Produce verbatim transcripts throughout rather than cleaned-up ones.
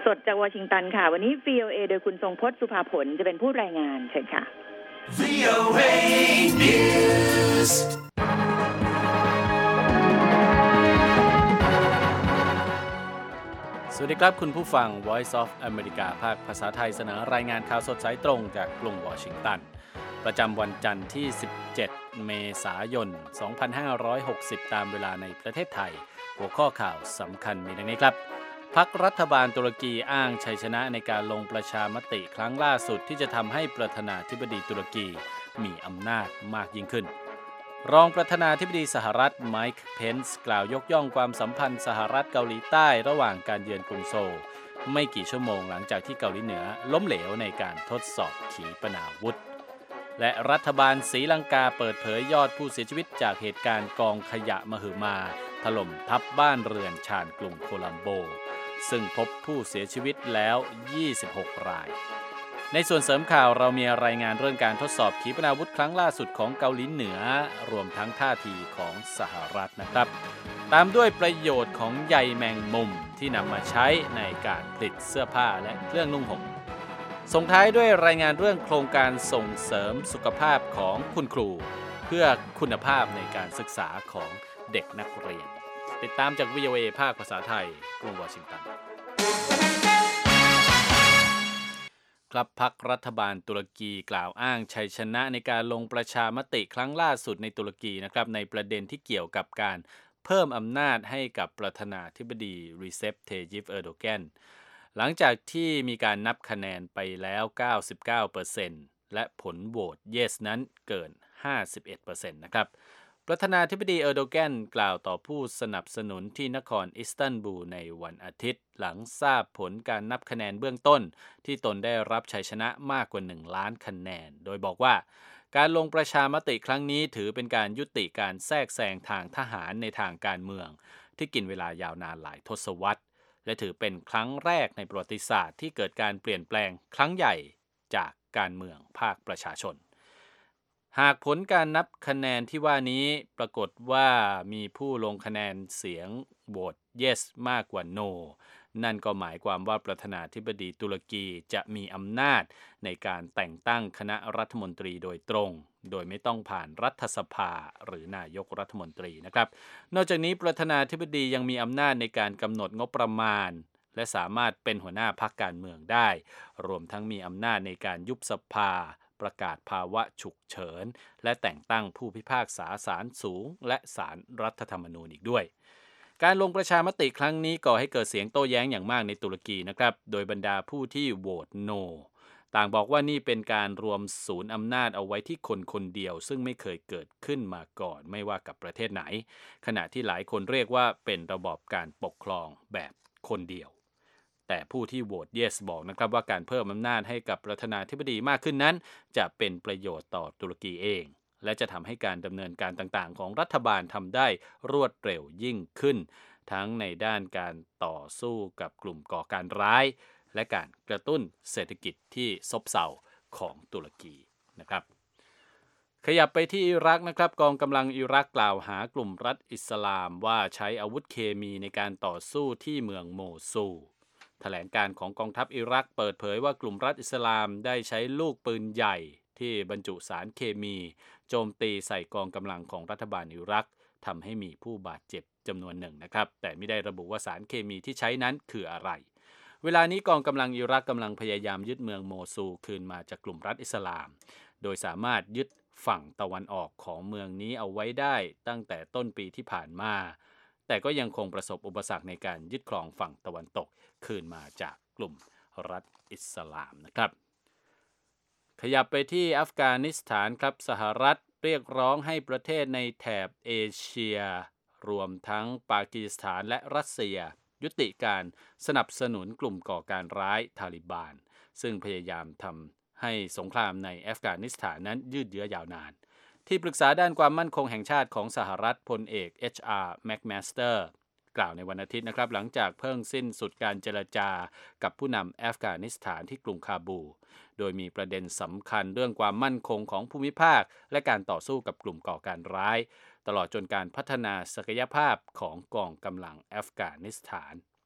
สดจากวอชิงตันค่ะวันนี้ วี โอ เอ โดยคุณทรงพจน์สุภาผลจะเป็นผู้รายงานเชิญค่ะ วี โอ เอ News สวัสดีครับคุณผู้ฟัง Voice of America ภาคภาษาไทยเสนอรายงานข่าวสดสายตรงจากกรุงวอชิงตันประจำวันจันทร์ที่สิบเจ็ดเมษายนสองพันห้าร้อยหกสิบตามเวลาในประเทศไทยหัวข้อข่าวสำคัญมีดังนี้ครับพรรครัฐบาลตุรกีอ้างชัยชนะในการลงประชามติครั้งล่าสุดที่จะทำให้ประธานาธิบดีตุรกีมีอำนาจมากยิ่งขึ้นรองประธานาธิบดีสหรัฐไมค์เพนซ์กล่าวยกย่องความสัมพันธ์สหรัฐเกาหลีใต้ระหว่างการเยือนกรุงโซลไม่กี่ชั่วโมงหลังจากที่เกาหลีเหนือล้มเหลวในการทดสอบขีปนาวุธและรัฐบาลศรีลังกาเปิดเผยยอดผู้เสียชีวิตจากเหตุการณ์กองขยะมหึมาถล่มทับบ้านเรือนชานกรุงโคลัมโบซึ่งพบผู้เสียชีวิตแล้วยี่สิบหกรายในส่วนเสริมข่าวเรามีรายงานเรื่องการทดสอบขีปนาวุธครั้งล่าสุดของเกาหลีเหนือรวมทั้งท่าทีของสหรัฐนะครับตามด้วยประโยชน์ของใยแมงมุมที่นำมาใช้ในการผลิตเสื้อผ้าและเครื่องนุ่งห่มส่งท้ายด้วยรายงานเรื่องโครงการส่งเสริมสุขภาพของคุณครูเพื่อคุณภาพในการศึกษาของเด็กนักเรียนติดตามจาก วี โอ เอ ภาคภาษาไทยกรุงวอชิงตันครับพรรครัฐบาลตุรกีกล่าวอ้างชัยชนะในการลงประชามติครั้งล่าสุดในตุรกีนะครับในประเด็นที่เกี่ยวกับการเพิ่มอำนาจให้กับประธานาธิบดีรีเซป เทยิป เออร์โดแกนหลังจากที่มีการนับคะแนนไปแล้ว เก้าสิบเก้าเปอร์เซ็นต์ และผลโหวต Yes นั้นเกิน ห้าสิบเอ็ดเปอร์เซ็นต์ นะครับประธานาธิบดีเออร์โดแกนกล่าวต่อผู้สนับสนุนที่นครอิสตันบูลในวันอาทิตย์หลังทราบผลการนับคะแนนเบื้องต้นที่ตนได้รับชัยชนะมากกว่าหนึ่งล้านคะแนนโดยบอกว่าการลงประชามติครั้งนี้ถือเป็นการยุติการแทรกแซงทางทหารในทางการเมืองที่กินเวลายาวนานหลายทศวรรษและถือเป็นครั้งแรกในประวัติศาสตร์ที่เกิดการเปลี่ยนแปลงครั้งใหญ่จากการเมืองภาคประชาชนหากผลการนับคะแนนที่ว่านี้ปรากฏว่ามีผู้ลงคะแนนเสียงโหวต Yes มากกว่า No นั่นก็หมายความว่าประธานาธิบดีตุรกีจะมีอำนาจในการแต่งตั้งคณะรัฐมนตรีโดยตรงโดยไม่ต้องผ่านรัฐสภาหรือนายกรัฐมนตรีนะครับนอกจากนี้ประธานาธิบดียังมีอำนาจในการกำหนดงบประมาณและสามารถเป็นหัวหน้าพรรคการเมืองได้รวมทั้งมีอำนาจในการยุบสภาประกาศภาวะฉุกเฉินและแต่งตั้งผู้พิพากษาศาลสูงและศาลรัฐธรรมนูญอีกด้วยการลงประชามติครั้งนี้ก่อให้เกิดเสียงโต้แย้งอย่างมากในตุรกีนะครับโดยบรรดาผู้ที่โหวต No ต่างบอกว่านี่เป็นการรวมศูนย์อำนาจเอาไว้ที่คนคนเดียวซึ่งไม่เคยเกิดขึ้นมาก่อนไม่ว่ากับประเทศไหนขณะที่หลายคนเรียกว่าเป็นระบอบการปกครองแบบคนเดียวแต่ผู้ที่โหวต Yes บอกนะครับว่าการเพิ่มอำนาจให้กับประธานาธิบดีมากขึ้นนั้นจะเป็นประโยชน์ต่อตุรกีเองและจะทำให้การดำเนินการต่างๆของรัฐบาลทำได้รวดเร็วยิ่งขึ้นทั้งในด้านการต่อสู้กับกลุ่มก่อการร้ายและการกระตุ้นเศรษฐกิจที่ซบเซาของตุรกีนะครับขยับไปที่อิรักนะครับกองกำลังอิรักกล่าวหากลุ่มรัฐอิสลามว่าใช้อาวุธเคมีในการต่อสู้ที่เมืองโมซูลแถลงการของกองทัพอิรักเปิดเผยว่ากลุ่มรัฐอิสลามได้ใช้ลูกปืนใหญ่ที่บรรจุสารเคมีโจมตีใส่กองกำลังของรัฐบาลอิรักทำให้มีผู้บาดเจ็บจำนวนหนึ่งนะครับแต่ไม่ได้ระบุว่าสารเคมีที่ใช้นั้นคืออะไรเวลานี้กองกำลังอิรักกำลังพยายามยึดเมืองโมซูลคืนมาจากกลุ่มรัฐอิสลามโดยสามารถยึดฝั่งตะวันออกของเมืองนี้เอาไว้ได้ตั้งแต่ต้นปีที่ผ่านมาแต่ก็ยังคงประสบอุปสรรคในการยึดครองฝั่งตะวันตกคืนมาจากกลุ่มรัฐอิสลามนะครับขยับไปที่อัฟกานิสถานครับสหรัฐเรียกร้องให้ประเทศในแถบเอเชียรวมทั้งปากีสถานและรัสเซียยุติการสนับสนุนกลุ่มก่อการร้ายทาลิบานซึ่งพยายามทำให้สงครามในอัฟกานิสถานนั้นยืดเยื้อยาวนานที่ปรึกษาด้านความมั่นคงแห่งชาติของสหรัฐพลเอก เอช อาร์ แม็กมาสเตอร์กล่าวในวันอาทิตย์นะครับหลังจากเพิ่งสิ้นสุดการเจรจากับผู้นำอัฟกานิสถานที่กรุงคาบูลโดยมีประเด็นสำคัญเรื่องความมั่นคงของภูมิภาคและการต่อสู้กับกลุ่มก่อการร้ายตลอดจนการพัฒนาศักยภาพของกองกำลังอัฟกานิสถาน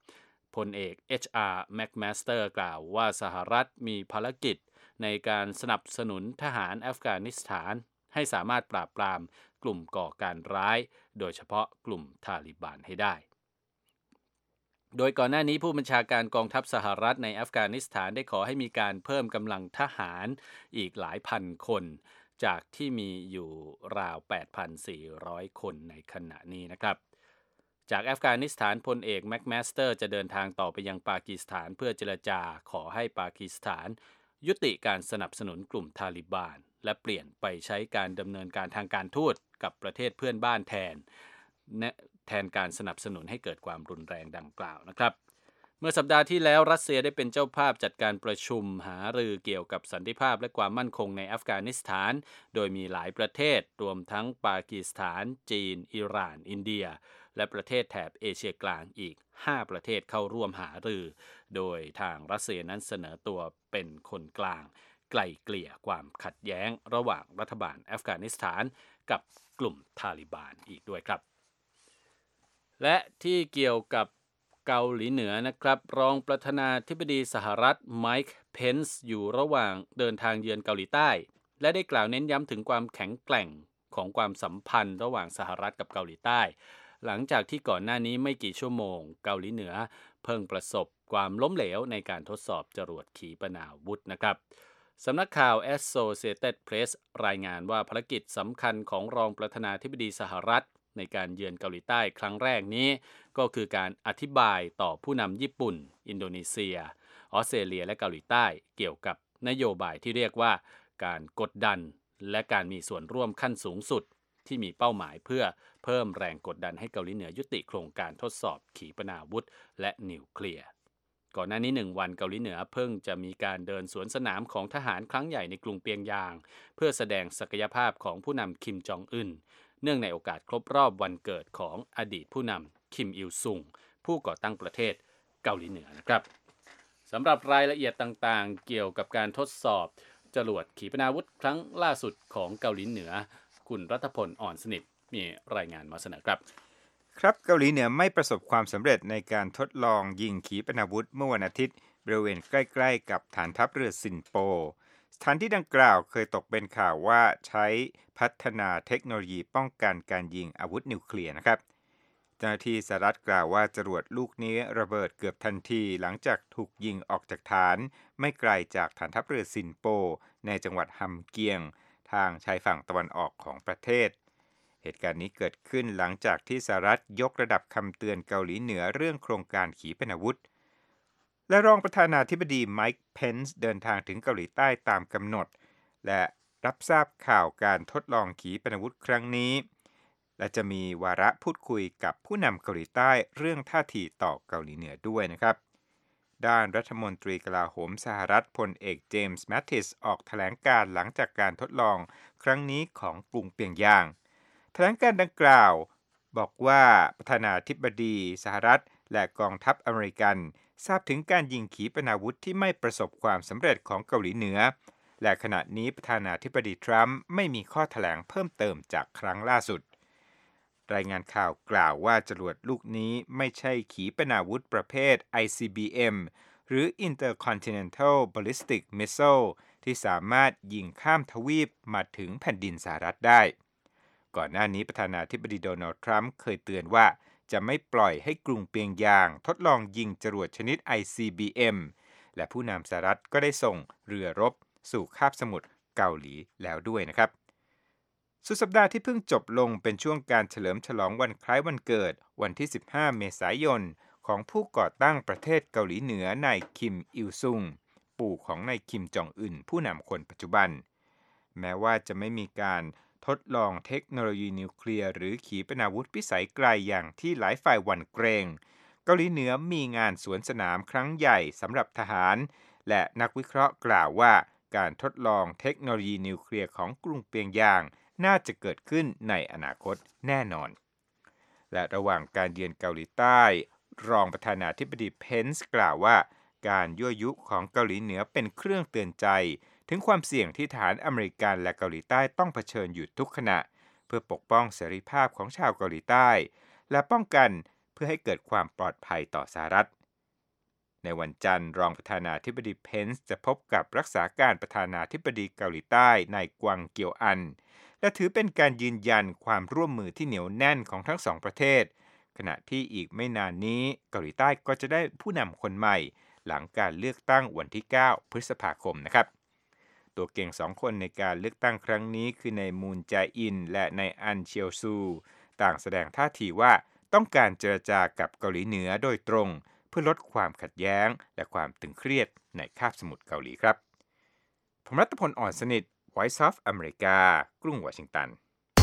พลเอก เอช อาร์ McMaster กล่าวว่าสหรัฐมีภารกิจในการสนับสนุนทหารอัฟกานิสถานให้สามารถปราบปรามกลุ่มก่อการร้ายโดยเฉพาะกลุ่มทาลิบันให้ได้โดยก่อนหน้านี้ผู้บัญชาการกองทัพสหรัฐในอัฟกานิสถานได้ขอให้มีการเพิ่มกำลังทหารอีกหลายพันคนจากที่มีอยู่ราว แปดพันสี่ร้อย คนในขณะนี้นะครับจากอัฟกานิสถานพลเอกแม็กแมสเตอร์จะเดินทางต่อไปยังปากีสถานเพื่อเจรจาขอให้ปากีสถานยุติการสนับสนุนกลุ่มทาลิบันและเปลี่ยนไปใช้การดำเนินการทางการทูตกับประเทศเพื่อนบ้านแทนแทนการสนับสนุนให้เกิดความรุนแรงดังกล่าวนะครับเมื่อสัปดาห์ที่แล้วรัสเซียได้เป็นเจ้าภาพจัดการประชุมหารือเกี่ยวกับสันติภาพและความมั่นคงในอัฟกานิสถานโดยมีหลายประเทศรวมทั้งปากีสถานจีนอิหร่านอินเดียและประเทศแถบเอเชียกลางอีกห้าประเทศเข้าร่วมหารือโดยทางรัสเซียนั้นเสนอตัวเป็นคนกลางไกล่เกลี่ยความขัดแย้งระหว่างรัฐบาลอัฟกานิสถานกับกลุ่มทาลิบันอีกด้วยครับและที่เกี่ยวกับเกาหลีเหนือนะครับรองประธานาธิบดีสหรัฐไมค์เพนซ์อยู่ระหว่างเดินทางเยือนเกาหลีใต้และได้กล่าวเน้นย้ำถึงความแข็งแกร่งของความสัมพันธ์ระหว่างสหรัฐกับเกาหลีใต้หลังจากที่ก่อนหน้านี้ไม่กี่ชั่วโมงเกาหลีเหนือเพิ่งประสบความล้มเหลวในการทดสอบจรวดขีปนาวุธนะครับสำนักข่าว Associated Press รายงานว่าภารกิจสำคัญของรองประธานาธิบดีสหรัฐในการเยือนเกาหลีใต้ครั้งแรกนี้ก็คือการอธิบายต่อผู้นำญี่ปุ่นอินโดนีเซียออสเตรเลียและเกาหลีใต้เกี่ยวกับนโยบายที่เรียกว่าการกดดันและการมีส่วนร่วมขั้นสูงสุดที่มีเป้าหมายเพื่อเพิ่มแรงกดดันให้เกาหลีเหนือยุติโครงการทดสอบขีปนาวุธและนิวเคลียร์ก่อนหน้านี้หนึ่งวันเกาหลีเหนือเพิ่งจะมีการเดินสวนสนามของทหารครั้งใหญ่ในกรุงเปียงยางเพื่อแสดงศักยภาพของผู้นำคิมจองอึนเนื่องในโอกาสครบรอบวันเกิดของอดีตผู้นำคิมอิลซุงผู้ก่อตั้งประเทศเกาหลีเหนือนะครับสำหรับรายละเอียดต่างๆเกี่ยวกับการทดสอบจรวดขีปนาวุธครั้งล่าสุดของเกาหลีเหนือคุณรัฐพลอ่อนสนิทมีรายงานมาเสนอครับครับเกาหลีเหนือไม่ประสบความสำเร็จในการทดลองยิงขีปนาวุธเมื่อวันอาทิตย์บริเวณใกล้ๆกับฐานทัพเรือซินโปสถานที่ดังกล่าวเคยตกเป็นข่าวว่าใช้พัฒนาเทคโนโลยีป้องกันการยิงอาวุธนิวเคลียร์นะครับเจ้าหน้าที่สหรัฐกล่าวว่าจรวดลูกนี้ระเบิดเกือบทันทีหลังจากถูกยิงออกจากฐานไม่ไกลจากฐานทัพเรือซินโปในจังหวัดฮัมเกียงทางชายฝั่งตะวันออกของประเทศเหตุการณ์นี้เกิดขึ้นหลังจากที่สหรัฐยกระดับคำเตือนเกาหลีเหนือเรื่องโครงการขีปนาวุธและรองประธานาธิบดีไมค์เพนซ์เดินทางถึงเกาหลีใต้ตามกำหนดและรับทราบข่าวการทดลองขีปนาวุธครั้งนี้และจะมีวาระพูดคุยกับผู้นำเกาหลีใต้เรื่องท่าทีต่อเกาหลีเหนือด้วยนะครับด้านรัฐมนตรีกลาโหมสหรัฐพลเอกเจมส์แมตติสออกแถลงการหลังจากการทดลองครั้งนี้ของกรุงเปียงยางแถลงการดังกล่าวบอกว่าประธานาธิบดีสหรัฐและกองทัพอเมริกันทราบถึงการยิงขีปนาวุธที่ไม่ประสบความสำเร็จของเกาหลีเหนือและขณะนี้ประธานาธิบดีทรัมป์ไม่มีข้อแถลงเพิ่มเติมจากครั้งล่าสุดรายงานข่าวกล่าวว่าจรวดลูกนี้ไม่ใช่ขีปนาวุธประเภท ไอ ซี บี เอ็ม หรือ Intercontinental Ballistic Missile ที่สามารถยิงข้ามทวีปมาถึงแผ่นดินสหรัฐได้ก่อนหน้านี้ประธานาธิบดีโดนัลด์ทรัมป์เคยเตือนว่าจะไม่ปล่อยให้กรุงเปียงยางทดลองยิงจรวดชนิด ไอ ซี บี เอ็ม และผู้นำสหรัฐก็ได้ส่งเรือรบสู่คาบสมุทรเกาหลีแล้วด้วยนะครับสุดสัปดาห์ที่เพิ่งจบลงเป็นช่วงการเฉลิมฉลองวันคล้ายวันเกิดวันที่สิบห้าเมษายนของผู้ก่อตั้งประเทศเกาหลีเหนือนายคิมอิลซุงปู่ของนายคิมจองอึนผู้นำคนปัจจุบันแม้ว่าจะไม่มีการทดลองเทคโนโลยีนิวเคลียร์หรือขีปนาวุธพิสัยไกลอย่างที่หลายฝ่ายหวั่นเกรงเกาหลีเหนือมีงานสวนสนามครั้งใหญ่สำหรับทหารและนักวิเคราะห์กล่าวว่าการทดลองเทคโนโลยีนิวเคลียร์ของกรุงเปียงยางน่าจะเกิดขึ้นในอนาคตแน่นอนและระหว่างการเยือนเกาหลีใต้รองประธานาธิบดีเพนซ์กล่าวว่าการยั่วยุของเกาหลีเหนือเป็นเครื่องเตือนใจถึงความเสี่ยงที่ทหารอเมริกันและเกาหลีใต้ต้องเผชิญอยู่ทุกขณะเพื่อปกป้องเสรีภาพของชาวเกาหลีใต้และป้องกันเพื่อให้เกิดความปลอดภัยต่อสหรัฐในวันจันทร์รองประธานาธิบดีเพนซ์จะพบกับรักษาการประธานาธิบดีเกาหลีใต้นายกวางเกียวอันและถือเป็นการยืนยันความร่วมมือที่เหนียวแน่นของทั้งสองประเทศขณะที่อีกไม่นานนี้เกาหลีใต้ก็จะได้ผู้นำคนใหม่หลังการเลือกตั้งวันที่เก้าพฤษภาคมนะครับตัวเก่งสองคนในการเลือกตั้งครั้งนี้คือนายมูนแจอินและนายอันเชียวซูต่างแสดงท่าทีว่าต้องการเจรจากับเกาหลีเหนือโดยตรงเพื่อลดความขัดแย้งและความตึงเครียดในคาบสมุทรเกาหลีครับผมรัตพล อ่อนสนิท Voice of America กรุงวอชิงตัน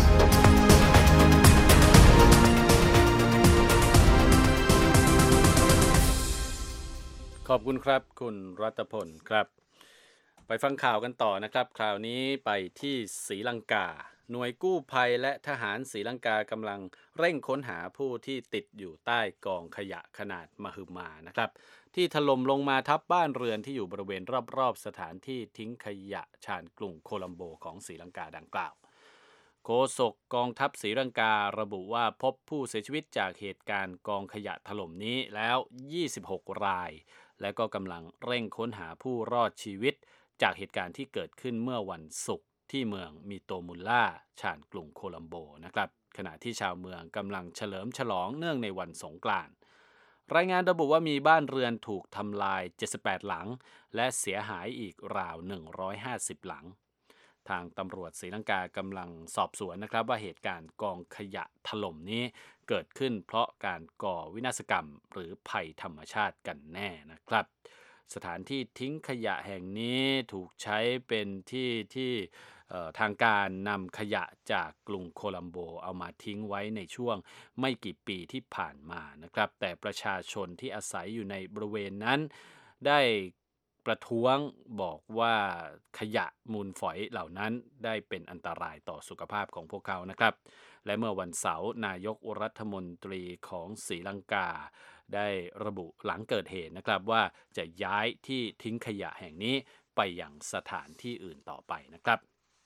ขอบคุณครับคุณรัตพลครับไปฟังข่าวกันต่อนะครับคราวนี้ไปที่ศรีลังกาหน่วยกู้ภัยและทหารศรีลังกากำลังเร่งค้นหาผู้ที่ติดอยู่ใต้กองขยะขนาดมหึมานะครับที่ถล่มลงมาทับบ้านเรือนที่อยู่บริเวณรอบๆสถานที่ทิ้งขยะชานกรุงโคลัมโบของศรีลังกาดังกล่าวโฆษกกองทัพศรีลังการะบุว่าพบผู้เสียชีวิตจากเหตุการณ์กองขยะถล่มนี้แล้วยี่สิบหกรายและก็กำลังเร่งค้นหาผู้รอดชีวิตจากเหตุการณ์ที่เกิดขึ้นเมื่อวันศุกร์ที่เมืองมิโตมุลล่าชานกรุงโคลัมโบนะครับขณะที่ชาวเมืองกำลังเฉลิมฉลองเนื่องในวันสงกรานต์รายงานระบุว่ามีบ้านเรือนถูกทำลายเจ็ดสิบแปดหลังและเสียหายอีกราวหนึ่งร้อยห้าสิบหลังทางตำรวจศรีลังกากำลังสอบสวนนะครับว่าเหตุการณ์กองขยะถล่มนี้เกิดขึ้นเพราะการก่อวินาศกรรมหรือภัยธรรมชาติกันแน่นะครับสถานที่ทิ้งขยะแห่งนี้ถูกใช้เป็นที่ที่ทางการนำขยะจากกรุงโคลัมโบเอามาทิ้งไว้ในช่วงไม่กี่ปีที่ผ่านมานะครับแต่ประชาชนที่อาศัยอยู่ในบริเวณนั้นได้ประท้วงบอกว่าขยะมูลฝอยเหล่านั้นได้เป็นอันตรายต่อสุขภาพของพวกเขานะครับและเมื่อวันเสาร์นายกรัฐมนตรีของศรีลังกาได้ระบุหลังเกิดเหตุนะครับว่าจะย้ายที่ทิ้งขยะแห่งนี้ไปยังสถานที่อื่นต่อไปนะครับ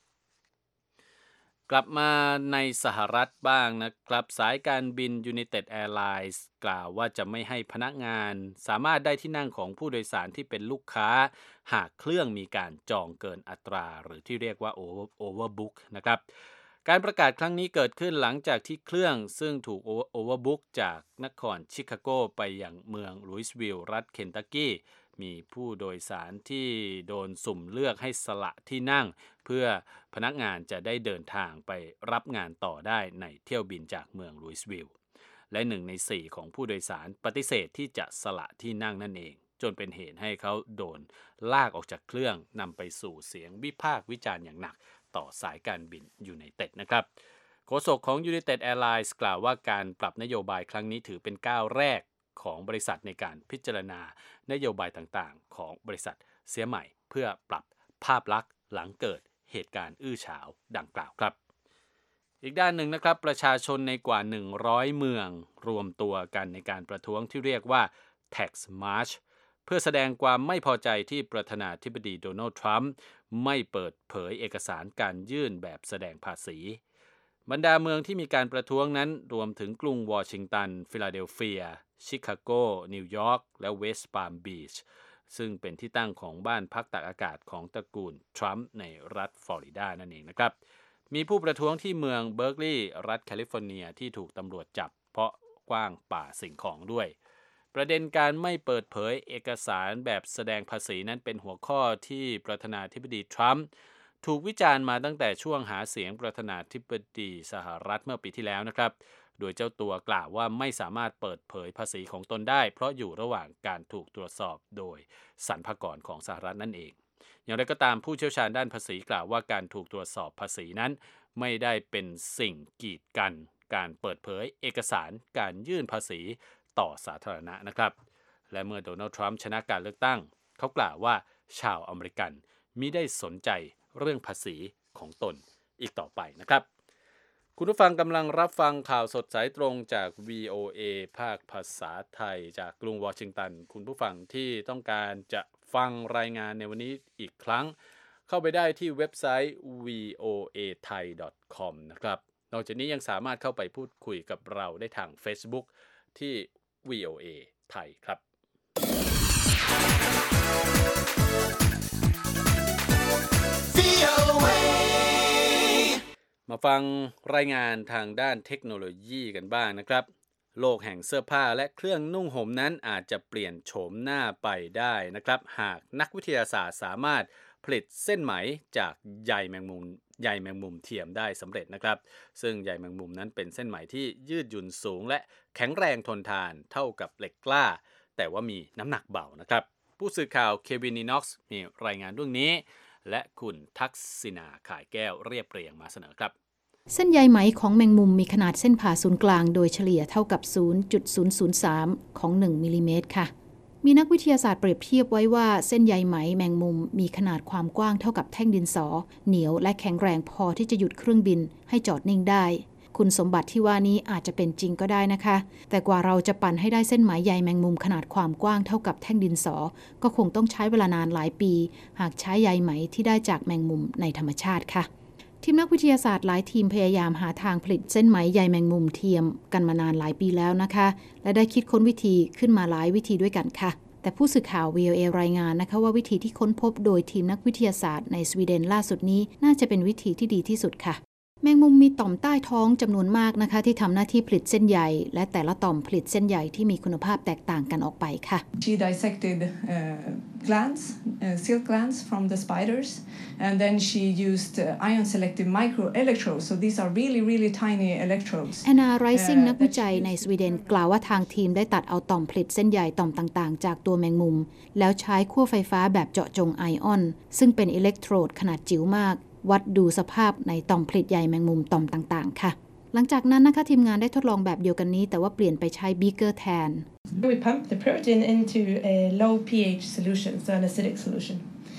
กลับมาในสหรัฐบ้างนะครับสายการบิน United Airlines กล่าวว่าจะไม่ให้พนักงานสามารถได้ที่นั่งของผู้โดยสารที่เป็นลูกค้าหากเครื่องมีการจองเกินอัตราหรือที่เรียกว่า Overbook นะครับการประกาศครั้งนี้เกิดขึ้นหลังจากที่เครื่องซึ่งถูก Overbook จากนครชิคาโกไปยังเมืองลุยส์วิลล์รัฐเคนตักกี้มีผู้โดยสารที่โดนสุ่มเลือกให้สละที่นั่งเพื่อพนักงานจะได้เดินทางไปรับงานต่อได้ในเที่ยวบินจากเมืองลุยส์วิลล์และหนึ่งในสี่ของผู้โดยสารปฏิเสธที่จะสละที่นั่งนั่นเองจนเป็นเหตุให้เขาโดนลากออกจากเครื่องนำไปสู่เสียงวิพากษ์วิจารณ์อย่างหนักต่อสายการบิน United นะครับโฆษกของ United Airlines กล่าวว่าการปรับนโยบายครั้งนี้ถือเป็นก้าวแรกของบริษัทในการพิจารณานโยบายต่างๆของบริษัทเสียใหม่เพื่อปรับภาพลักษณ์หลังเกิดเหตุการณ์อื้อฉาวดังกล่าวครับอีกด้านหนึ่งนะครับประชาชนในกว่าหนึ่งร้อยเมืองรวมตัวกันในการประท้วงที่เรียกว่า Tax March เพื่อแสดงความไม่พอใจที่ประธานาธิบดีโดนัลด์ทรัมป์ไม่เปิดเผยเอกสารการยื่นแบบแสดงภาษีบรรดาเมืองที่มีการประท้วงนั้นรวมถึงกรุงวอชิงตันฟิลาเดลเฟียชิคาโกนิวยอร์กและเวสต์ปาล์มบีชซึ่งเป็นที่ตั้งของบ้านพักตากอากาศของตระกูลทรัมป์ในรัฐฟลอริดานั่นเองนะครับมีผู้ประท้วงที่เมืองเบิร์กลีย์รัฐแคลิฟอร์เนียที่ถูกตำรวจจับเพราะกว้างป่าสิ่งของด้วยประเด็นการไม่เปิดเผยเอกสารแบบแสดงภาษีนั้นเป็นหัวข้อที่ประธานาธิบดีทรัมป์ถูกวิจารณ์มาตั้งแต่ช่วงหาเสียงประธานาธิบดีสหรัฐเมื่อปีที่แล้วนะครับโดยเจ้าตัวกล่าวว่าไม่สามารถเปิดเผยภาษีของตนได้เพราะอยู่ระหว่างการถูกตรวจสอบโดยสรรพากรของสหรัฐนั่นเองอย่างไรก็ตามผู้เชี่ยวชาญด้านภาษีกล่าวว่าการถูกตรวจสอบภาษีนั้นไม่ได้เป็นสิ่งกีดกันการเปิดเผยเอกสารการยื่นภาษีต่อสาธารณะนะครับและเมื่อโดนัลด์ทรัมป์ชนะการเลือกตั้งเขากล่าวว่าชาวอเมริกันมิได้สนใจเรื่องภาษีของตนอีกต่อไปนะครับคุณผู้ฟังกำลังรับฟังข่าวสดสายตรงจาก วี โอ เอ ภาคภาษาไทยจากกรุงวอชิงตันคุณผู้ฟังที่ต้องการจะฟังรายงานในวันนี้อีกครั้งเข้าไปได้ที่เว็บไซต์ วี โอ เอ ไทย ดอท คอม นะครับนอกจากนี้ยังสามารถเข้าไปพูดคุยกับเราได้ทาง Facebook ที่ วี โอ เอ ไทยครับมาฟังรายงานทางด้านเทคโนโลยีกันบ้างนะครับโลกแห่งเสื้อผ้าและเครื่องนุ่งห่มนั้นอาจจะเปลี่ยนโฉมหน้าไปได้นะครับหากนักวิทยาศาสตร์สามารถผลิตเส้นไหมจากใยแมงมุมใยแมงมุมเทียมได้สำเร็จนะครับซึ่งใยแมงมุมนั้นเป็นเส้นไหมที่ยืดหยุ่นสูงและแข็งแรงทนทานเท่ากับเหล็กกล้าแต่ว่ามีน้ำหนักเบานะครับผู้สื่อข่าวเควินนีน็อกซ์มีรายงานเรื่องนี้และคุณทักษิณาข่ายแก้วเรียบเรียงมาเสนอครับเส้นใยไหมของแมงมุมมีขนาดเส้นผ่าศูนย์กลางโดยเฉลี่ยเท่ากับ ศูนย์จุดศูนย์ศูนย์สาม ของหนึ่งมิลลิเมตรค่ะมีนักวิทยาศาสตร์เปรียบเทียบไว้ว่าเส้นใยไหมแมงมุมมีขนาดความกว้างเท่ากับแท่งดินสอเหนียวและแข็งแรงพอที่จะหยุดเครื่องบินให้จอดนิ่งได้คุณสมบัติที่ว่านี้อาจจะเป็นจริงก็ได้นะคะแต่กว่าเราจะปั่นให้ได้เส้นไหมใยแมงมุมขนาดความกว้างเท่ากับแท่งดินสอก็คงต้องใช้เวลานานหลายปีหากใช้ใยไหมที่ได้จากแมงมุมในธรรมชาติค่ะทีมนักวิทยาศาสตร์หลายทีมพยายามหาทางผลิตเส้นไหมใยแมงมุมเทียมกันมานานหลายปีแล้วนะคะและได้คิดค้นวิธีขึ้นมาหลายวิธีด้วยกันค่ะแต่ผู้สื่อข่าว วี โอ เอ รายงานนะคะว่าวิธีที่ค้นพบโดยทีมนักวิทยาศาสตร์ในสวีเดนล่าสุดนี้น่าจะเป็นวิธีที่ดีที่สุดค่ะแมงมุมมีต่อมใต้ท้องจำนวนมากนะคะที่ทำหน้าที่ผลิตเส้นใยและแต่ละต่อมผลิตเส้นใยที่มีคุณภาพแตกต่างกันออกไปค่ะ She dissected uh, glands, uh, silk glands from the spiders, and then she used uh, ion-selective microelectrodes. So these are really, really tiny electrodes. Anna Rising นักวิจัยในสวีเดนกล่าวว่าทางทีมได้ตัดเอาต่อมผลิตเส้นใยต่อมต่างๆจากตัวแมงมุมแล้วใช้ขั้วไฟฟ้าแบบเจาะจงไอออนซึ่งเป็นอิเล็กโทรดขนาดจิ๋วมากวัดดูสภาพในต่อมผลิตใยแมงมุมต่อมต่างๆค่ะหลังจากนั้นนะคะทีมงานได้ทดลองแบบเดียวกันนี้แต่ว่าเปลี่ยนไปใช้บีเกอร์แทน We pump the protein into a low pH solution, so an acidic solution.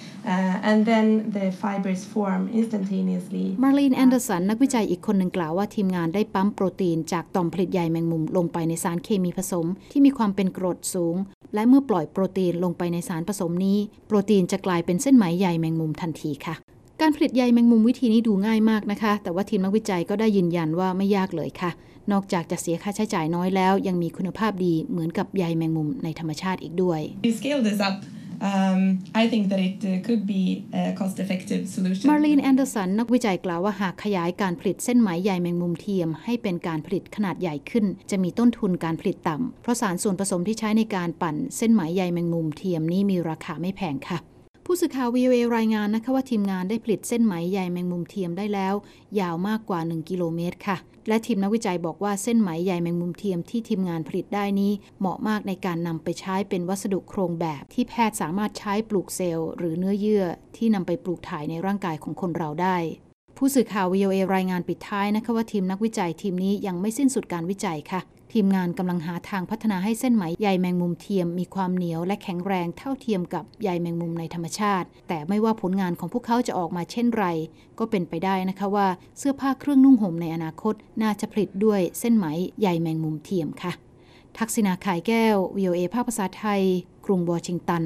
Uh, and then the fibers form instantaneously. Marlene Anderson นักวิจัยอีกคนหนึ่งกล่าวว่าทีมงานได้ปั๊มโปรตีนจากต่อมผลิตใยแมงมุมลงไปในสารเคมีผสมที่มีความเป็นกรดสูงและเมื่อปล่อยโปรตีนลงไปในสารผสมนี้โปรตีนจะกลายเป็นเส้นไหมใยแมงมุมทันทีค่ะการผลิตใยแมงมุมวิธีนี้ดูง่ายมากนะคะแต่ว่าทีมนักวิจัยก็ได้ยืนยันว่าไม่ยากเลยค่ะนอกจากจะเสียค่าใช้จ่ายน้อยแล้วยังมีคุณภาพดีเหมือนกับใยแมงมุมในธรรมชาติอีกด้วย We scale this up. Um, I think that it uh, could be a cost-effective solution. Marlene Anderson นักวิจัยกล่าวว่าหากขยายการผลิตเส้นไหมใยแมงมุมเทียมให้เป็นการผลิตขนาดใหญ่ขึ้นจะมีต้นทุนการผลิตต่ำเพราะสารส่วนผสมที่ใช้ในการปั่นเส้นไหมใยแมงมุมเทียมนี้มีราคาไม่แพงค่ะผู้สื่อข่าว วี โอ เอ รายงานนะคะว่าทีมงานได้ผลิตเส้นไหมใยแมงมุมเทียมได้แล้วยาวมากกว่าหนึ่งกิโลเมตรค่ะและทีมนักวิจัยบอกว่าเส้นไหมใยแมงมุมเทียมที่ทีมงานผลิตได้นี้เหมาะมากในการนำไปใช้เป็นวัสดุโครงแบบที่แพทย์สามารถใช้ปลูกเซลล์หรือเนื้อเยื่อที่นำไปปลูกถ่ายในร่างกายของคนเราได้ผู้สื่อข่าว วี โอ เอ รายงานปิดท้ายนะคะว่าทีมนักวิจัยทีมนี้ยังไม่สิ้นสุดการวิจัยค่ะทีมงานกำลังหาทางพัฒนาให้เส้นไหมใยแมงมุมเทียมมีความเหนียวและแข็งแรงเท่าเทียมกับใยแมงมุมในธรรมชาติแต่ไม่ว่าผลงานของพวกเขาจะออกมาเช่นไรก็เป็นไปได้นะคะว่าเสื้อผ้าเครื่องนุ่งห่มในอนาคตน่าจะผลิตด้วยเส้นไหมใยแมงมุมเทียมค่ะทักษิณาข่ายแก้ว วี โอ เอ ภาคภาษาไทยกรุงวอชิงตัน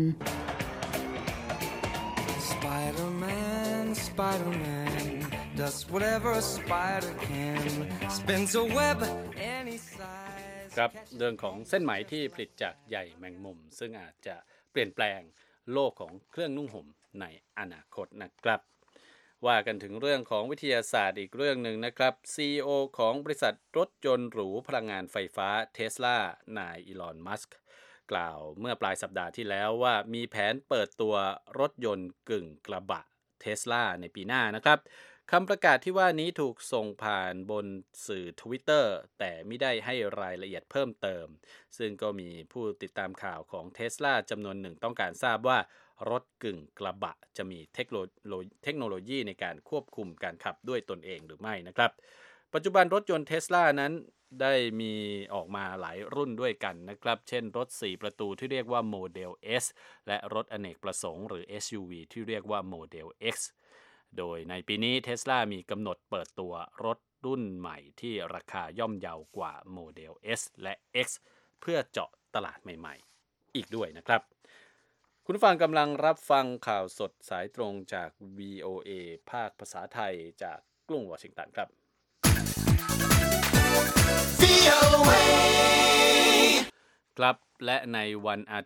Spider-Man, Spider-Man does whatever a spider can spins a web any size ครับเรื่องของเส้นไหมที่ผลิตจากใยแมงมุมซึ่งอาจจะเปลี่ยนแปลงโลกของเครื่องนุ่งห่มในอนาคตนะครับว่ากันถึงเรื่องของวิทยาศาสตร์อีกเรื่องหนึ่งนะครับ ซี อี โอ ของบริษัทรถยนต์หรูพลังงานไฟฟ้า Tesla นายอีลอน มัสก์กล่าวเมื่อปลายสัปดาห์ที่แล้วว่ามีแผนเปิดตัวรถยนต์กึ่งกระบะ Tesla ในปีหน้านะครับคำประกาศที่ว่านี้ถูกส่งผ่านบนสื่อ Twitter แต่ไม่ได้ให้รายละเอียดเพิ่มเติมซึ่งก็มีผู้ติดตามข่าวของ Tesla จำนวนหนึ่งต้องการทราบว่ารถกึ่งกระบะจะมีเทคโนโลยีในการควบคุมการขับด้วยตนเองหรือไม่นะครับปัจจุบันรถยนต์ Tesla นั้นได้มีออกมาหลายรุ่นด้วยกันนะครับเช่นรถสี่ประตูที่เรียกว่า Model S และรถอเนกประสงค์หรือ เอส ยู วี ที่เรียกว่า Model X โดยในปีนี้ Tesla มีกำหนดเปิดตัวรถรุ่นใหม่ที่ราคาย่อมเยาวกว่า Model S และ X เพื่อเจาะตลาดใหม่ๆอีกด้วยนะครับคุณผู้ฟังกำลังรับฟังข่าวสดสายตรงจาก วี โอ เอ ภาคภาษาไทยจากกรุงวอชิงตันครับครับและในวันอาทิตย์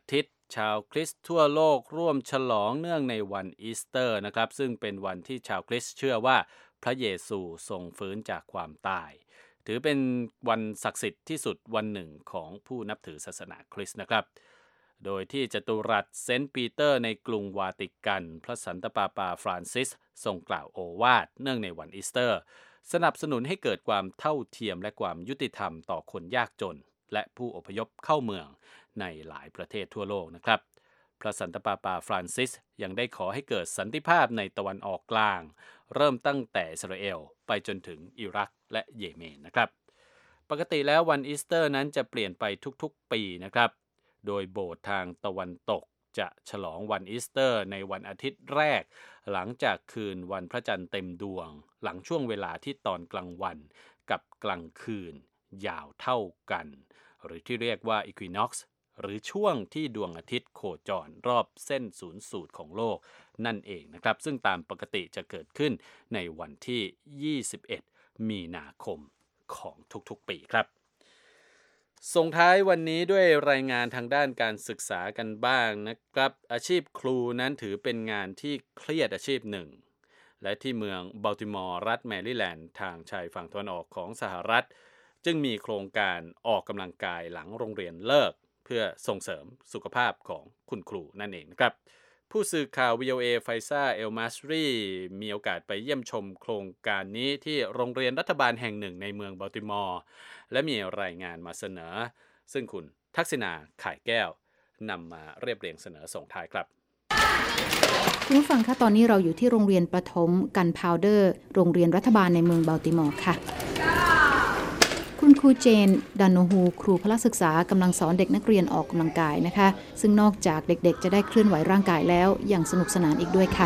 ชาวคริสต์ทั่วโลกร่วมฉลองเนื่องในวันอีสเตอร์นะครับซึ่งเป็นวันที่ชาวคริสต์เชื่อว่าพระเยซูทรงฟื้นจากความตายถือเป็นวันศักดิ์สิทธิ์ที่สุดวันหนึ่งของผู้นับถือศาสนาคริสต์นะครับโดยที่จัตุรัสเซนต์ปีเตอร์ในกรุงวาติกันพระสันตะปาปาฟรานซิสทรงกล่าวโอวาทเนื่องในวันอีสเตอร์สนับสนุนให้เกิดความเท่าเทียมและความยุติธรรมต่อคนยากจนและผู้อพยพเข้าเมืองในหลายประเทศทั่วโลกนะครับพระสันตะปาปาฟรานซิสยังได้ขอให้เกิดสันติภาพในตะวันออกกลางเริ่มตั้งแต่อิสราเอลไปจนถึงอิรักและเยเมนนะครับปกติแล้ววันอีสเตอร์นั้นจะเปลี่ยนไปทุกๆปีนะครับโดยโบสถ์ทางตะวันตกจะฉลองวันอีสเตอร์ในวันอาทิตย์แรกหลังจากคืนวันพระจันทร์เต็มดวงหลังช่วงเวลาที่ตอนกลางวันกับกลางคืนยาวเท่ากันหรือที่เรียกว่า Equinox หรือช่วงที่ดวงอาทิตย์โคจรรอบเส้นศูนย์สูตรของโลกนั่นเองนะครับซึ่งตามปกติจะเกิดขึ้นในวันที่ยี่สิบเอ็ดมีนาคมของทุกๆปีครับส่งท้ายวันนี้ด้วยรายงานทางด้านการศึกษากันบ้างนะครับอาชีพครูนั้นถือเป็นงานที่เครียดอาชีพหนึ่งและที่เมืองบัลติมอร์รัฐแมริแลนด์ทางชายฝั่งตะวันออกของสหรัฐจึงมีโครงการออกกำลังกายหลังโรงเรียนเลิกเพื่อส่งเสริมสุขภาพของคุณครูนั่นเองนะครับผู้สื่อข่าว วี โอ เอ ไฟซ่าเอลมาสรีมีโอกาสไปเยี่ยมชมโครงการนี้ที่โรงเรียนรัฐบาลแห่งหนึ่งในเมืองบัลติมอร์และมีรายงานมาเสนอซึ่งคุณทักษิณาข่ายแก้วนำมาเรียบเรียงเสนอส่งท้ายครับคุณผู้ฟังคะตอนนี้เราอยู่ที่โรงเรียนประถมกันพาวเดอร์โรงเรียนรัฐบาลในเมืองบัลติมอร์ค่ะคุณครูเจนดานโนฮูครูพละศึกษากำลังสอนเด็กนักเรียนออกกำลังกายนะคะซึ่งนอกจากเด็กๆจะได้เคลื่อนไหวร่างกายแล้วยังสนุกสนานอีกด้วยค่ะ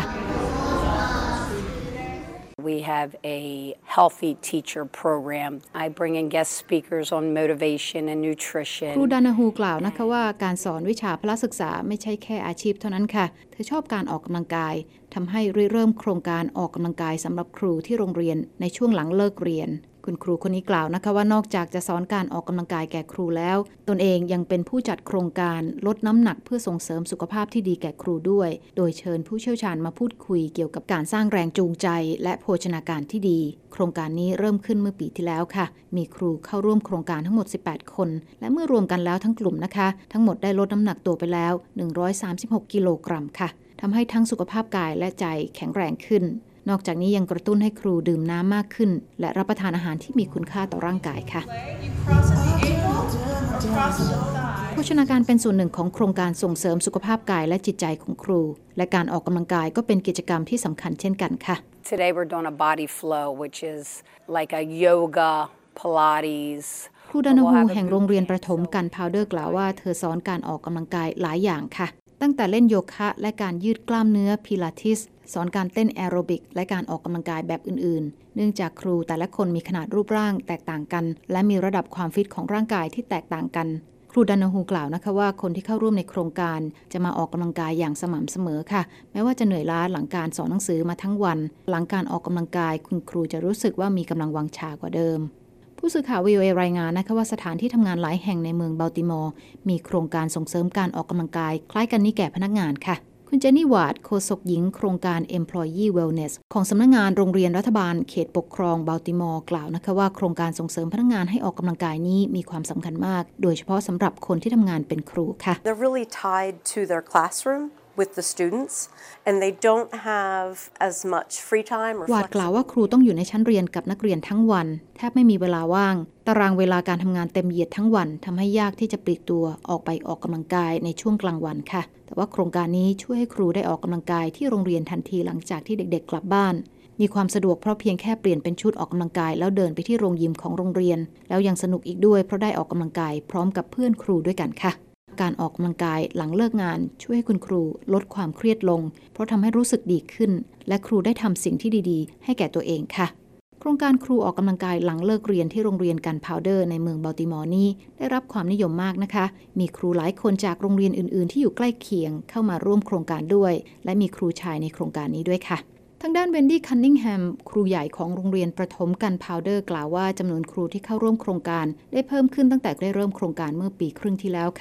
We have a healthy teacher program. I bring in guest speakers on motivation and nutrition. ครูดานาฮูกล่าวนะคะว่าการสอนวิชาพละศึกษาไม่ใช่แค่อาชีพเท่านั้นค่ะเธอชอบการออกกำลังกายทำให้เริ่มโครงการออกกำลังกายสำหรับครูที่โรงเรียนในช่วงหลังเลิกเรียนคุณครูคนนี้กล่าวนะคะว่านอกจากจะสอนการออกกำลังกายแก่ครูแล้วตนเองยังเป็นผู้จัดโครงการลดน้ำหนักเพื่อส่งเสริมสุขภาพที่ดีแก่ครูด้วยโดยเชิญผู้เชี่ยวชาญมาพูดคุยเกี่ยวกับการสร้างแรงจูงใจและโภชนาการที่ดีโครงการนี้เริ่มขึ้นเมื่อปีที่แล้วค่ะมีครูเข้าร่วมโครงการทั้งหมดสิบแปดคนและเมื่อรวมกันแล้วทั้งกลุ่มนะคะทั้งหมดได้ลดน้ำหนักตัวไปแล้วหนึ่งร้อยสามสิบหกกิโลกรัมค่ะทำให้ทั้งสุขภาพกายและใจแข็งแรงขึ้นนอกจากนี้ยังกระตุ้นให้ครูดื่มน้ำมากขึ้นและรับประทานอาหารที่มีคุณค่าต่อร่างกายค่ะโภชนาการเป็นส่วนหนึ่งของโครงการส่งเสริมสุขภาพกายและจิตใจของครูและการออกกำลังกายก็เป็นกิจกรรมที่สำคัญเช่นกันค่ะ Today we're doing a body flow which is like a yoga Pilates ครูดานาฮูแห่งโรงเรียนประถมกันพาวเดอร์กล่าวว่าเธอสอนการออกกำลังกายหลายอย่างค่ะตั้งแต่เล่นโยคะและการยืดกล้ามเนื้อพิลาทิสสอนการเต้นแอโรบิกและการออกกำลังกายแบบอื่นๆเนื่องจากครูแต่ละคนมีขนาดรูปร่างแตกต่างกันและมีระดับความฟิตของร่างกายที่แตกต่างกันครูดานาฮูกล่าวนะคะว่าคนที่เข้าร่วมในโครงการจะมาออกกำลังกายอย่างสม่ำเสมอค่ะแม้ว่าจะเหนื่อยล้าหลังการสอนหนังสือมาทั้งวันหลังการออกกำลังกายคุณครูจะรู้สึกว่ามีกำลังวังชากว่าเดิมผู้สื่อข่าว วี โอ เอ รายงานนะคะว่าสถานที่ทำงานหลายแห่งในเมืองบัลติมอร์มีโครงการส่งเสริมการออกกำลังกายคล้ายกันนี้แก่พนักงานค่ะคุณเจนนี่วาร์ดโฆษกหญิงโครงการ Employee Wellness ของสำนักงานโรงเรียนรัฐบาลเขตปกครองบัลติมอร์กล่าวนะคะว่าโครงการส่งเสริมพนักงานให้ออกกำลังกายนี้มีความสำคัญมากโดยเฉพาะสำหรับคนที่ทำงานเป็นครูค่ะ They're really tied to their classroom with the students and they don't have as much free time or วาดกล่าวว่าครูต้องอยู่ในชั้นเรียนกับนักเรียนทั้งวันแทบไม่มีเวลาว่างตารางเวลาการทำงานเต็มเหยียดทั้งวันทำให้ยากที่จะปลีกตัวออกไปออกกำลังกายในช่วงกลางวันค่ะแต่ว่าโครงการนี้ช่วยให้ครูได้ออกกำลังกายที่โรงเรียนทันทีหลังจากที่เด็กๆกลับบ้านมีความสะดวกเพราะเพียงแค่เปลี่ยนเป็นชุดออกกำลังกายแล้วเดินไปที่โรงยิมของโรงเรียนแล้วยังสนุกอีกด้วยเพราะได้ออกกำลังกายพร้อมกับเพื่อนครูด้วยกันค่ะการออกกำลังกายหลังเลิกงานช่วยให้คุณครูลดความเครียดลงเพราะทำให้รู้สึกดีขึ้นและครูได้ทำสิ่งที่ดีๆให้แก่ตัวเองค่ะโครงการครูออกกำลังกายหลังเลิกเรียนที่โรงเรียนกันพาวเดอร์ในเมืองบัลติมอร์นี้ได้รับความนิยมมากนะคะมีครูหลายคนจากโรงเรียนอื่นๆที่อยู่ใกล้เคียงเข้ามาร่วมโครงการด้วยและมีครูชายในโครงการนี้ด้วยค่ะทางด้านเวนดี้คันนิงแฮมครูใหญ่ของโรงเรียนประถมกันพาวเดอร์กล่าวว่าจำนวนครูที่เข้าร่วมโครงการได้เพิ่มขึ้นตั้งแต่ได้เริ่มโครงการเมื่อปีครึ่งที่แล้วค่ะ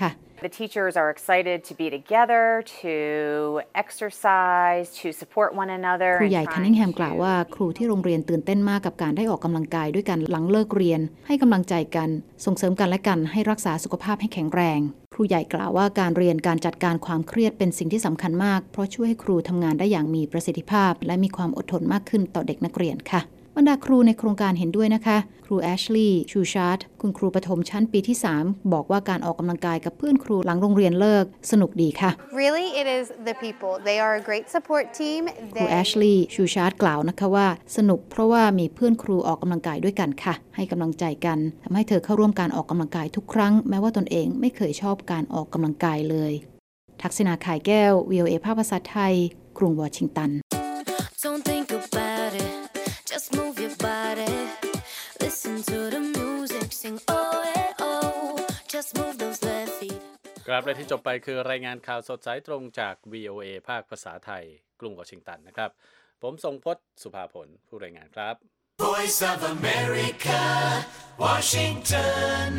The teachers are excited to be together, to exercise, to support one another. ครูใหญ่คันนิงแฮมกล่าวว่าครูที่โรงเรียนตื่นเต้นมากกับการได้ออกกำลังกายด้วยกันหลังเลิกเรียนให้กำลังใจกันส่งเสริมกันและกันให้รักษาสุขภาพให้แข็งแรงครูใหญ่กล่าวว่าการเรียนการจัดการความเครียดเป็นสิ่งที่สำคัญมากเพราะช่วยให้ครูทำงานได้อย่างมีประสิทธิภาพและมีความอดทนมากขึ้นต่อเด็กนักเรียนค่ะบรรดาครูในโครงการเห็นด้วยนะคะครูแอชลีย์ชูชาร์ดคุณครูประถมชั้นปีที่สามบอกว่าการออกกำลังกายกับเพื่อนครูหลังโรงเรียนเลิกสนุกดีค่ะ Really it is the people they are a great support team ครูแอชลีย์ชูชาร์ดกล่าวนะคะว่าสนุกเพราะว่ามีเพื่อนครูออกกำลังกายด้วยกันค่ะให้กำลังใจกันทำให้เธอเข้าร่วมการออกกำลังกายทุกครั้งแม้ว่าตนเองไม่เคยชอบการออกกำลังกายเลยทักษิณา ข่ายแก้ว วี โอ เอ ภาคภาษาไทยกรุงวอชิงตัน Don't think about it just move your body listen to the music sing oh eh oh just move those left feet ครับและที่จบไปคือรายงานข่าวสดสายตรงจาก วี โอ เอ ภาคภาษาไทยกรุงวอชิงตันนะครับผมทรงพจน์สุภาผลผู้รายงานครับ Voice of America Washington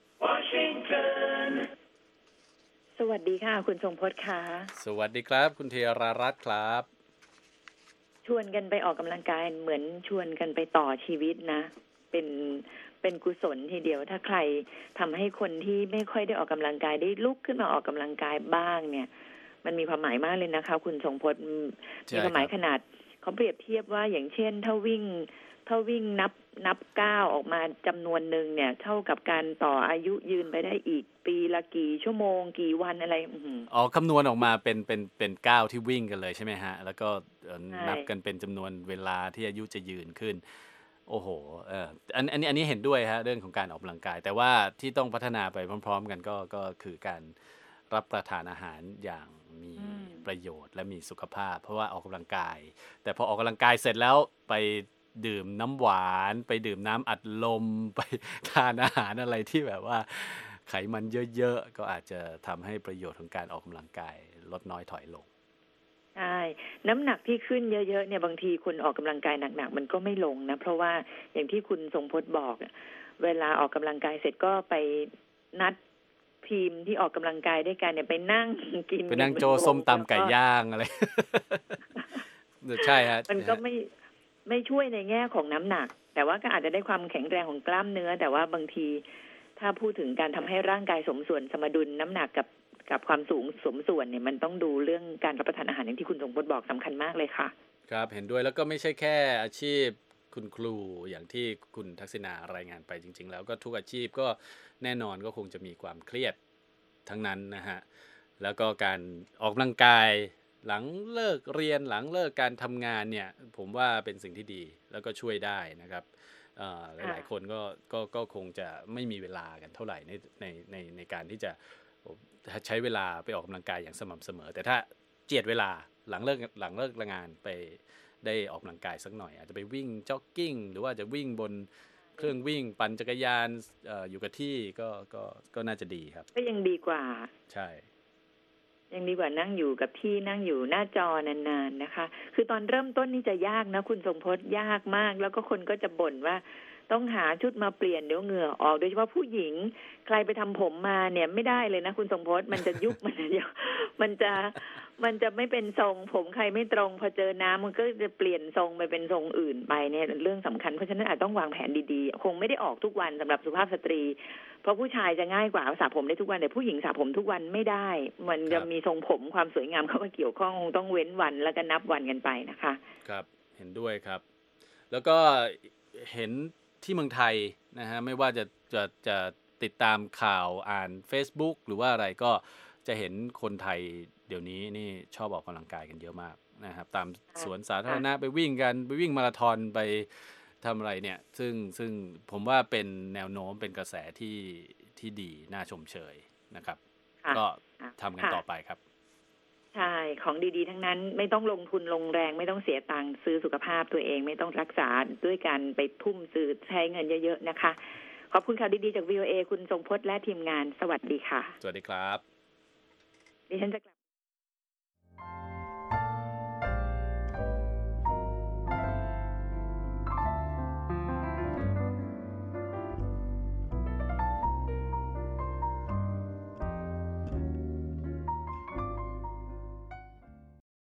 Washington สวัสดีค่ะคุณทรงพจน์ค่ะสวัสดีครับคุณเทรารัตน์ครับชวนกันไปออกกำลังกายเหมือนชวนกันไปต่อชีวิตนะเป็นเป็นกุศลทีเดียวถ้าใครทำให้คนที่ไม่ค่อยได้ออกกำลังกายได้ลุกขึ้นมาออกกำลังกายบ้างเนี่ยมันมีความหมายมากเลยนะคะคุณทรงพจน์มีความหมายขนาดเขาเปรียบเทียบว่าอย่างเช่นถ้าวิ่งถ้าวิ่งนับนับก้าวออกมาจำนวนหนึ่งเนี่ยเท่ากับการต่ออายุยืนไปได้อีกปีละกี่ชั่วโมงกี่วันอะไรอ๋อคำนวณออกมาเป็นเป็นเป็นก้าวที่วิ่งกันเลยใช่ไหมฮะแล้วก็นับกันเป็นจำนวนเวลาที่อายุจะยืนขึ้นโอ้โหเอออันอันนี้อันนี้เห็นด้วยฮะเรื่องของการออกกำลังกายแต่ว่าที่ต้องพัฒนาไปพร้อมๆกันก็ก็คือการรับประทานอาหารอย่างมีประโยชน์และมีสุขภาพเพราะว่าออกกำลังกายแต่พอออกกำลังกายเสร็จแล้วไปดื่มน้ำหวานไปดื่มน้ำอัดลมไปทานอาหารอะไรที่แบบว่าไขมันเยอะๆก็อาจจะทำให้ประโยชน์ของการออกกำลังกายลดน้อยถอยลงใช่น้ำหนักที่ขึ้นเยอะๆเนี่ยบางทีคุณออกกำลังกายหนักๆมันก็ไม่ลงนะเพราะว่าอย่างที่คุณทรงพจน์บอกเวลาออกกำลังกายเสร็จก็ไปนัดทีมที่ออกกำลังกายด้วยกันเนี่ยไปนั่งกินไปนั่งโจส้มตำไก่ย่างอะไรใช่ฮะมันก็ไม่ไม่ช่วยในแง่ของน้ำหนักแต่ว่าก็อาจจะได้ความแข็งแรงของกล้ามเนื้อแต่ว่าบางทีถ้าพูดถึงการทำให้ร่างกายสมส่วนสมดุลน้ำหนักกับกับความสูงสมส่วนเนี่ยมันต้องดูเรื่องการรับประทานอาหารอย่างที่คุณทรงพจน์บอกสำคัญมากเลยค่ะครับเห็นด้วยแล้วก็ไม่ใช่แค่อาชีพคุณครูอย่างที่คุณทักษิณารายงานไปจริงๆแล้วก็ทุกอาชีพก็แน่นอนก็คงจะมีความเครียดทั้งนั้นนะฮะแล้วก็การออกกำลังกายหลังเลิกเรียนหลังเลิกการทำงานเนี่ยผมว่าเป็นสิ่งที่ดีแล้วก็ช่วยได้นะครับหลายๆคนก็ก็ก็คงจะไม่มีเวลากันเท่าไหร่ในในในในการที่จะใช้เวลาไปออกกำลังกายอย่างสม่ำเสมอแต่ถ้าเจียดเวลาหลังเลิกหลังเลิกงานไปได้ออกกำลังกายสักหน่อยอาจจะไปวิ่งจ็อกกิ้งหรือว่าจะวิ่งบนเครื่องวิ่งปั่นจักรยาน อ, อยู่กับที่ก็ก็ก็น่าจะดีครับก็ยังดีกว่าใช่ยังดีกว่านั่งอยู่กับที่นั่งอยู่หน้าจอนานๆนะคะคือตอนเริ่มต้นนี่จะยากนะคุณทรงพจน์ยากมากแล้วก็คนก็จะบ่นว่าต้องหาชุดมาเปลี่ยนเดี๋ยวเหงื่อออกโดยเฉพาะผู้หญิงใครไปทำผมมาเนี่ยไม่ได้เลยนะคุณทรงพจน์มันจะยุบมันจะมันจะมันจะไม่เป็นทรงผมใครไม่ตรงพอเจอน้ำมันก็จะเปลี่ยนทรงไปเป็นทรงอื่นไปเนี่ยเรื่องสำคัญเพราะฉะนั้นอาจต้องวางแผนดีๆคงไม่ได้ออกทุกวันสำหรับสุภาพสตรีเพราะผู้ชายจะง่ายกว่าสระผมได้ทุกวันแต่ผู้หญิงสระผมทุกวันไม่ได้มันจะมีทรงผมความสวยงามเข้ามาเกี่ยวข้องคงต้องเว้นวันแล้วก็นับวันกันไปนะคะครับเห็นด้วยครับแล้วก็เห็นที่เมืองไทยนะฮะไม่ว่าจะจะจะติดตามข่าวอ่าน Facebook หรือว่าอะไรก็จะเห็นคนไทยเดี๋ยวนี้นี่ชอบออกกำลังกายกันเยอะมากนะครับตามสวนสาธารณะไปวิ่งกันไปวิ่งมาราธอนไปทำอะไรเนี่ยซึ่งซึ่งผมว่าเป็นแนวโน้มเป็นกระแสที่ที่ดีน่าชมเชยนะครับก็ทำกันต่อไปครับใช่ของดีๆทั้งนั้นไม่ต้องลงทุนลงแรงไม่ต้องเสียตังค์ซื้อสุขภาพตัวเองไม่ต้องรักษาด้วยการไปทุ่มซื้อใช้เงินเยอะๆนะคะขอบคุณข่าวดีๆจาก วี โอ เอ คุณทรงพจน์และทีมงานสวัสดีค่ะสวัสดีครับดิฉันจะ